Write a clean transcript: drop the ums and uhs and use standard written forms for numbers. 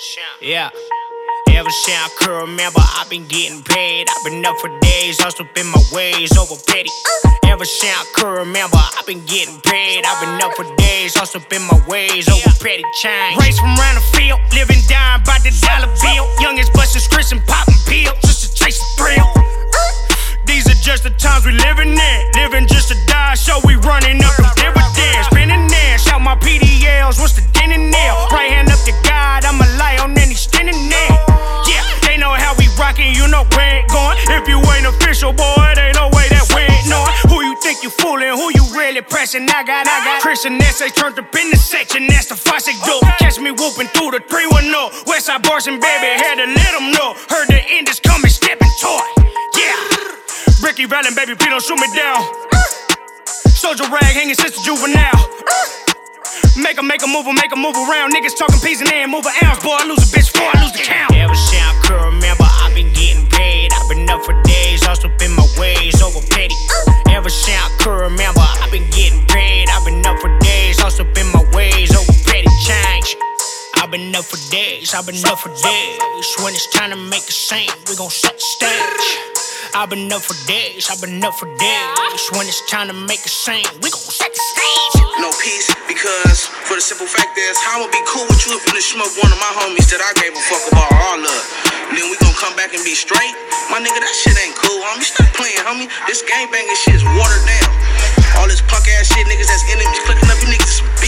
Yeah. Ever since I could remember, I've been getting paid. I've been up for days, hustle in my ways over petty. Ever since I could remember, I've been getting paid. I've been up for days, hustle in my ways over petty change. Race from round the field, living down by the dollar bill. Youngest bustin' scripts and popping pills just to chase the thrill. These are just the times we living in. Living just to die, so we running up them dividends. Spinning there, shout my PDLs, what's the din in there? Right hand up to God, I'ma lie on any standing there. Yeah, they know how we rockin', you know we ain't going. If you ain't official, boy, there ain't no way that we ain't knowing. Who you think you fooling, who you really pressing? I got Christian essays turned up in the section, that's the Fossick dope. Catch me whooping through the 310. Westside Barson, baby, had to let them know. Heard the end is coming, stepping toward. Yeah. Ricky Vallon, baby, please don't shoot me down. Soldier rag hanging since the juvenile. Make a move around. Niggas talking peas and then move an ounce. Boy, I lose a bitch before I lose the count. Ever since I could remember, I've been getting paid. I've been up for days, hustle in my ways over petty. Ever since I could remember, I've been getting paid. I've been up for days, hustle in my ways over petty change. I've been up for days, I've been up for days. When it's time to make a scene, we gon' set the stage. I've been up for days, I've been up for days. When it's time to make a scene, we gon' set the stage. No peace, because for the simple fact is, how I'ma be cool with you if you done smoke one of my homies that I gave a fuck about all of. And then we gon' come back and be straight? My nigga, that shit ain't cool, homie. Stop playing, homie. This gangbanging shit is watered down. All this punk ass shit, niggas that's enemies clicking up, you niggas